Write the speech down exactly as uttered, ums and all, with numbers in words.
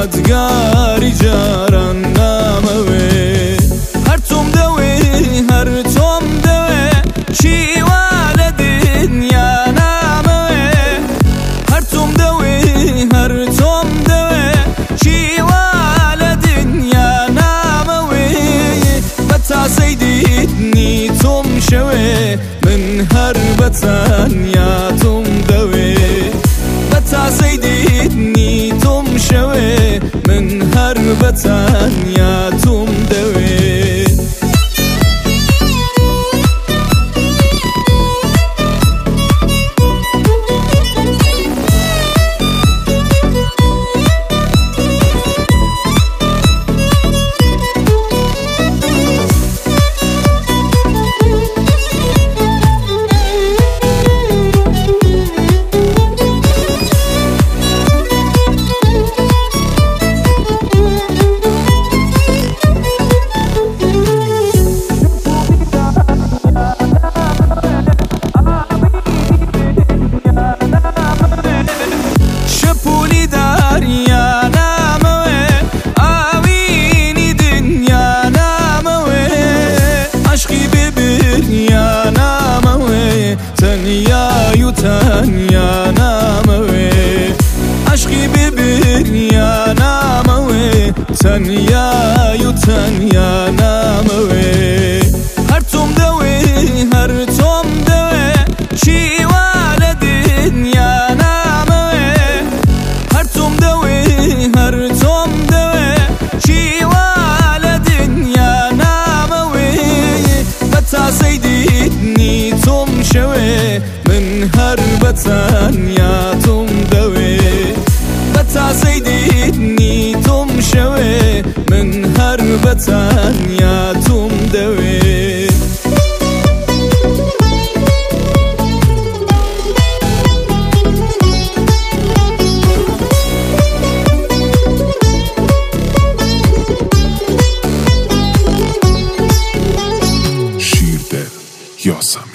یادگاری جاران ناموی هر توم دوی هر توم دوی چی وال دنیا ناموی هر توم دوی هر توم دوی چی وال دنیا ناموی بتا سیدیدنی توم شوی من هر بتان یا توم دوی بتا سیدیدنی توم شوی من هر بتان یا توم دوی تنیا تنیا ناموی عشقی ببین یا ناموی تنیا تنیا ناموی هر توم دوی هر توم دوی چی وال دنیا ناموی هر توم دوی هر توم دوی چی وال دنیا ناموی بتا سیدیدنی توم شوی من هر بتان یا توم دوی بتا سیدیدنی توم شوی من هر بتان یا توم دوی شیرده یاسم